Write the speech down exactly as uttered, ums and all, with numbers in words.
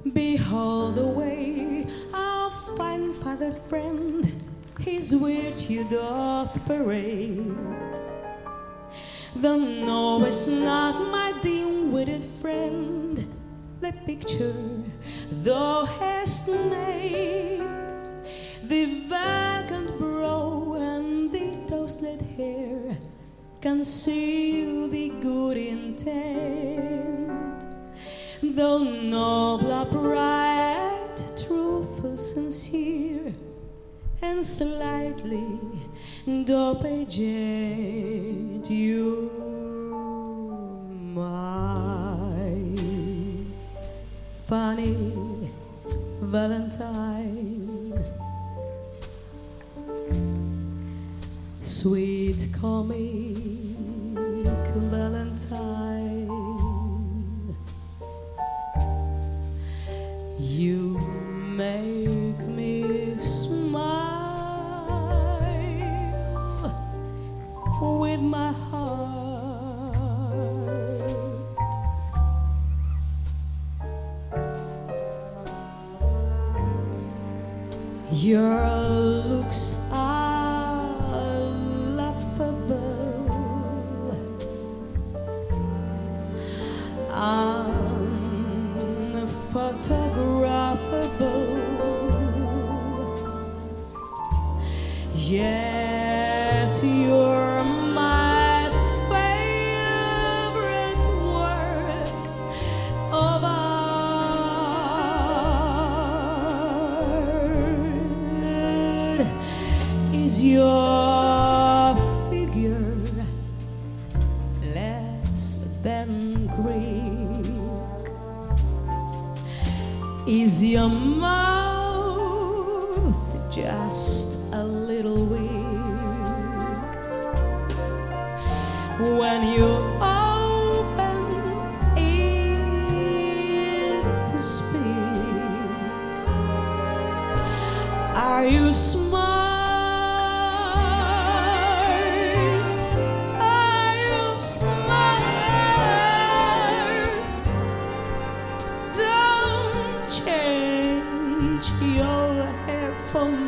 Behold the way our fine feathered friend his virtue doth parade. Thou knowest not, my dim-witted friend, the picture thou hast made. The vacant brow and the touslet hair conceal the good intent. Though noble, upright, truthful, sincere, and slightly dope-aged, you're my funny Valentine, sweet comic Valentine. You make me smile with my heart. Your looks are laughable, unphotographable, yet you're my favorite work of art. Is your figure less than Greek? Is your mouth just a little weak? When you open it to speak, are you smart? Are you smart? Don't change your hair for me.